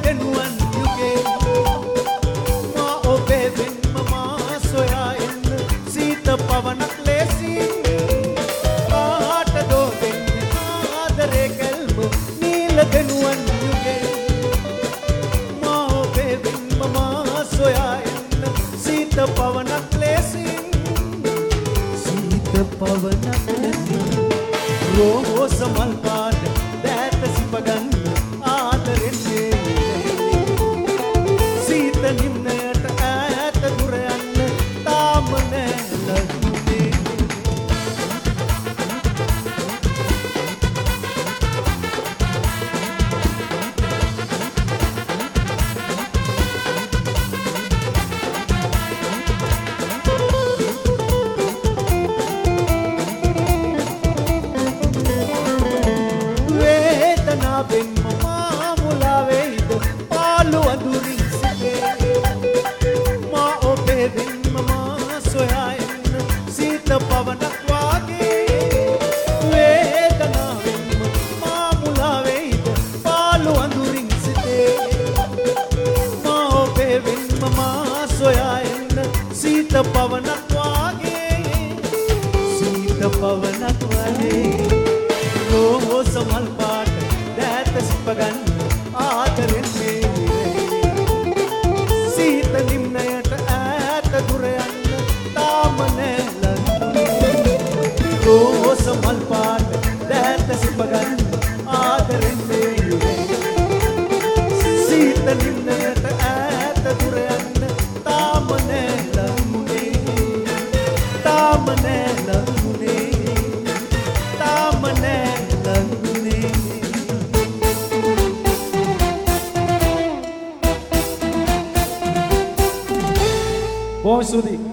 දෙනුවන් යුගේ මා ඔබේ වෙන්ම මා සොයා එන්න සීත පවනක් ලේසි කාටදෝ දෙන්නේ ආදරේ කල්ම නීල දෙනුවන් යුගේ මා ඔබේ වෙන්ම මා සොයා එන්න සීත පවනක් ලේසි සීත පවනක් ලේසි රෝස මල් පාට දැත සිපගන්න ආදරෙන් සීත නිම්නයට ඈත දුර යන්න තාම නෑ ලකුණේ වේදනාවෙන් මා මුලා වේද පාළු අඳුරින් සිටේ මා ඔබේ වෙන්ම මා සොයා එන්න සීත පවනක් වාගේ වේදනාවෙන් මා මුලා වේද පාළු අඳුරින් සිටේ මා ඔබේ වෙන්ම මා සොයා එන්න සීත පවනක් වාගේ සීත පවනක් වාගේ රෝස මල් පාට දැත සිපගන්න ආදරෙන් සීත නිම්නයට ඈත දුර යන්න තාම නෑ ලකුණේ රෝස මල් පාට දැත සිපගන්න ආදරෙන් සීත නිම්නයට ඈත දුර යන්න තාම නෑ ලකුණේ තාම නෑ ලකුණේ තාම නෑ බොහොම ස්තුතියි